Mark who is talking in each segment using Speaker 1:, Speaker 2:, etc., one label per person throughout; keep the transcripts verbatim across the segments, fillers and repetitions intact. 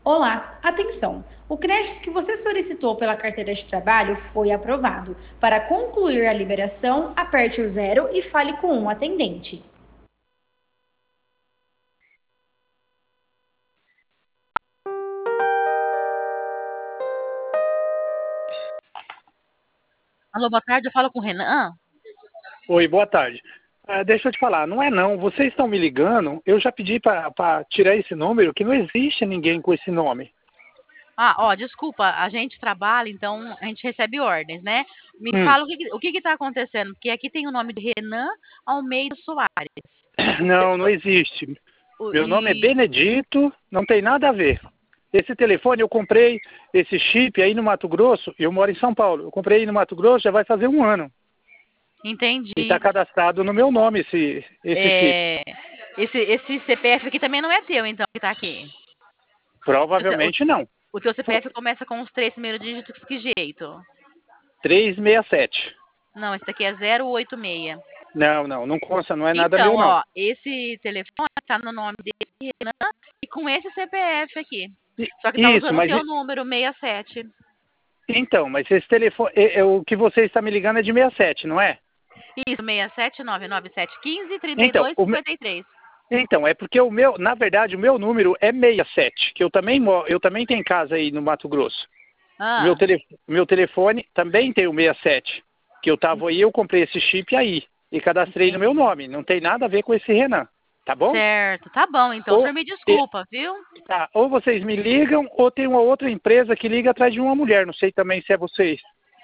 Speaker 1: Olá, atenção! O crédito que você solicitou pela carteira de trabalho foi aprovado. Para concluir a liberação, aperte o zero e fale com um atendente.
Speaker 2: Alô, boa tarde, eu falo com o Renan.
Speaker 3: Oi, boa tarde. Ah, deixa eu te falar, não é não. Vocês estão me ligando, eu já pedi para tirar esse número, que não existe ninguém com esse nome.
Speaker 2: Ah, ó, desculpa, a gente trabalha, então a gente recebe ordens, né? Me
Speaker 3: Hum,
Speaker 2: fala o que, que- o que que tá acontecendo, porque aqui tem o nome de Renan Almeida Soares.
Speaker 3: não, não existe.
Speaker 2: O-
Speaker 3: Meu nome é
Speaker 2: E,
Speaker 3: Benedito, não tem nada a ver. Esse telefone eu comprei, esse chip aí no Mato Grosso, eu moro em São Paulo. Eu comprei aí no Mato Grosso, já vai fazer um ano. E está
Speaker 2: entendi.
Speaker 3: cadastrado no meu nome esse, esse chip.
Speaker 2: É, esse, esse C P F aqui também não é teu, então, que tá aqui. O, teu
Speaker 3: Provavelmente não.
Speaker 2: o teu C P F começa com os três primeiros dígitos, que jeito?
Speaker 3: trezentos e sessenta e sete.
Speaker 2: Não, esse daqui é zero oito seis.
Speaker 3: Não, não, não consta, não é nada
Speaker 2: Então,
Speaker 3: meu não.
Speaker 2: ó, esse telefone tá no nome dele, Renan, e com esse C P F aqui. Só que tá
Speaker 3: Isso,
Speaker 2: usando o
Speaker 3: mas
Speaker 2: teu número, sessenta e sete.
Speaker 3: então, mas esse telefone, é- é o que você está me ligando é de sessenta e sete, não é?
Speaker 2: Isso, sessenta e sete, nove nove sete, um cinco, trinta e
Speaker 3: Então,
Speaker 2: dois,
Speaker 3: o me-
Speaker 2: cinquenta e três.
Speaker 3: então, é porque o meu, na verdade, o meu número é sessenta e sete, que eu também mo- eu também tenho casa aí no Mato Grosso. O meu,
Speaker 2: Ah,
Speaker 3: tele, meu telefone também tem o sessenta e sete, que eu tava aí, eu comprei esse chip aí e cadastrei no meu
Speaker 2: entendi.
Speaker 3: nome. Não tem nada a ver com esse Renan, tá bom?
Speaker 2: Certo, tá bom, então o
Speaker 3: Ou,
Speaker 2: senhor me
Speaker 3: e-
Speaker 2: desculpa, viu?
Speaker 3: tá, ou vocês me ligam, ou tem uma outra empresa que liga atrás de uma mulher. Não sei também se é vocês.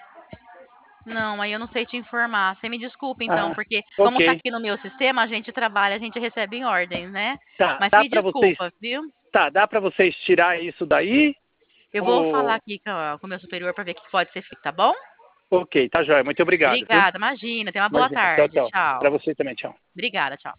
Speaker 2: Não, aí eu não sei te informar. Você me desculpa, então,
Speaker 3: Ah,
Speaker 2: porque como tá
Speaker 3: ok.
Speaker 2: aqui no meu sistema, a gente trabalha, a gente recebe em ordens, né?
Speaker 3: Tá,
Speaker 2: Mas
Speaker 3: dá
Speaker 2: me
Speaker 3: para vocês,
Speaker 2: desculpa, viu?
Speaker 3: tá, dá para vocês tirar isso daí?
Speaker 2: Eu vou falar
Speaker 3: Ou
Speaker 2: aqui com, a- com o meu superior para ver o que pode ser feito, tá bom?
Speaker 3: ok, tá joia. Muito obrigado, viu?
Speaker 2: Obrigada, imagina. Tenha uma boa
Speaker 3: Imagina. Tchau,
Speaker 2: tarde.
Speaker 3: tchau. Para
Speaker 2: Tchau.
Speaker 3: você também, tchau.
Speaker 2: Obrigada, tchau.